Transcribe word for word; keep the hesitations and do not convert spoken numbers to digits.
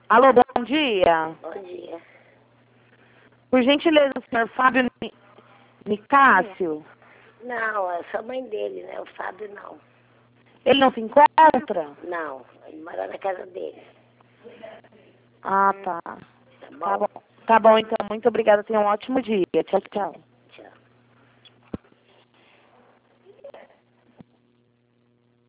Alô, bom dia. Bom dia. Por gentileza, o senhor Fábio Ni- Nicásio? Não, eu sou mãe dele, né? O Fábio não. Ele não se encontra? Não, ele mora na casa dele. Ah, tá. Tá bom? Tá bom. Tá bom, então. Muito obrigada. Tenha um ótimo dia. Tchau, tchau.